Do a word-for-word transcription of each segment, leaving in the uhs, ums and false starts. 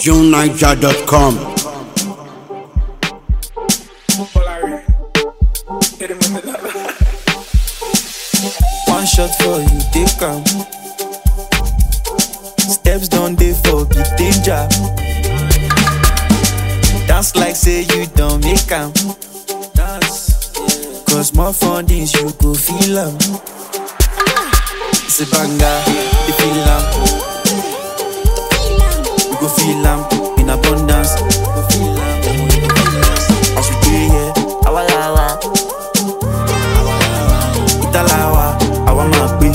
june niger dot com. One shot for you, take am. Steps down dey for big danger. Dance like say you don't make am. Dance, cause more fun things you go feel am. It's a banger, you feel am. You go feel am in abundance. You go feel am. As we dey here, awalawa, italawa, awa ma gbe.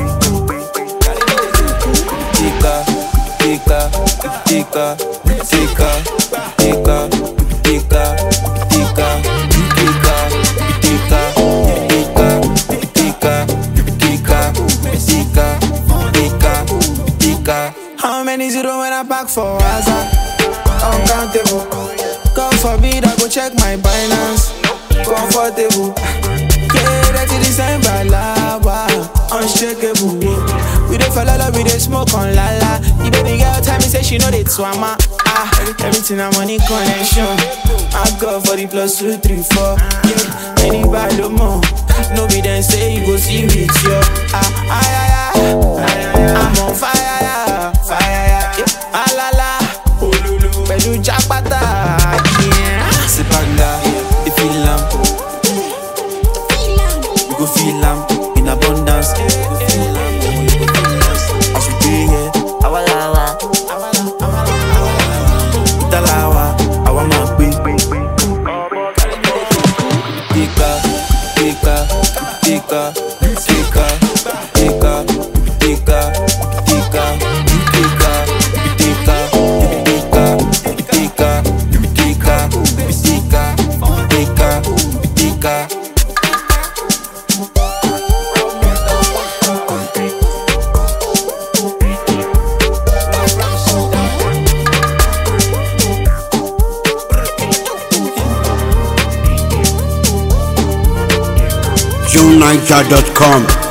Tika, tika, tika, tika, tika, tika, tika, tika, tika, tika, tika, tika, tika, tika. How many zero when I pack for Raza? Uncountable. God forbid I go check my Binance. Comfortable. Yeah, that's the December lava. Unshakable. We dey fall love, we dey smoke on lala. The baby girl tell me say she know the swama. Ah, everything a money connection. I go for the plus two, three, four. Yeah, anybody no more. No be then say you go see with you. Ah, ah, ah, ah. I'm on fire, yeah, fire, yeah. Ah la la, pẹ̀lú jápátá, yeah. C'est pas là, you feel am. You go feel am in abundance. As we dey here, awalawa, italawa, awa ma gbe. Tika, tika, tika, tika, tika, tika, tika, tika, tika, tika, tika, tika, tika, tika. june niger dot com.